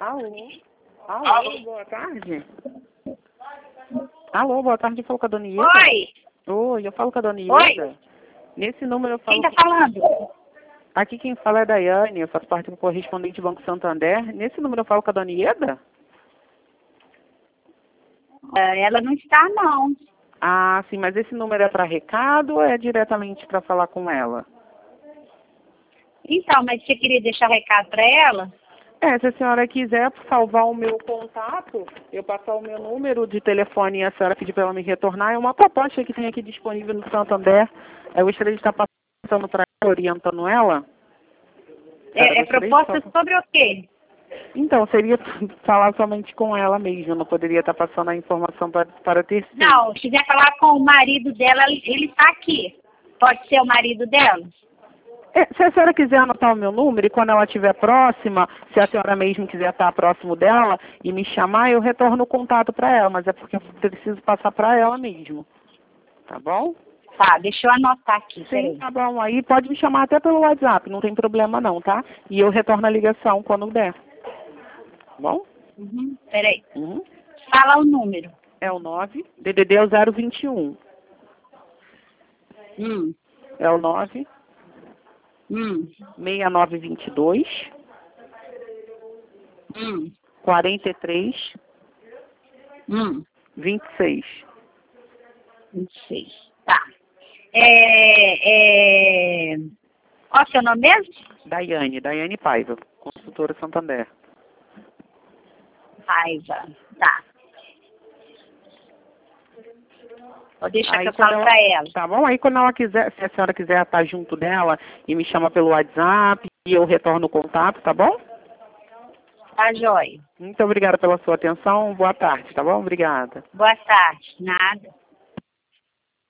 Alô? Alô, boa tarde. Alô, boa tarde, eu falo com a dona Ieda. Oi. Oi, eu falo com a dona Ieda. Oi. Nesse número eu falo... Quem tá falando? Aqui quem fala é a Daiane, eu faço parte do correspondente do Banco Santander. Nesse número eu falo com a dona Ieda? Ela não está, não. Ah, sim, mas esse número é para recado ou é diretamente para falar com ela? Então, mas você queria deixar recado para ela? Se a senhora quiser salvar o meu contato, eu passar o meu número de telefone e a senhora pedir para ela me retornar, é uma proposta que tem aqui disponível no Santander. Eu gostaria de estar passando para ela, orientando ela. É proposta sobre o quê? Então, seria falar somente com ela mesmo, não poderia estar passando a informação para terceiro. Não, se quiser falar com o marido dela, ele está aqui. Pode ser o marido dela? Se a senhora quiser anotar o meu número e quando ela estiver próxima, se a senhora mesmo quiser estar próximo dela e me chamar, eu retorno o contato para ela, mas é porque eu preciso passar para ela mesmo. Tá bom? Tá, deixa eu anotar aqui. Sim, tá bom. Aí pode me chamar até pelo WhatsApp, não tem problema não, tá? E eu retorno a ligação quando der. Tá bom? Peraí. Fala o número. É o 9, DDD é o 021. É o 9, 6922, 43, 26. 26. Tá. Qual é o seu nome mesmo? Daiane Paiva, consultora Santander. Paiva. Tá. Vou deixar Aí, que eu falo pra ela. Tá bom? Aí quando ela quiser, se a senhora quiser estar junto dela e me chama pelo WhatsApp e eu retorno o contato, tá bom? Tá, joia. Muito obrigada pela sua atenção. Boa tarde, tá bom? Obrigada. Boa tarde. Nada.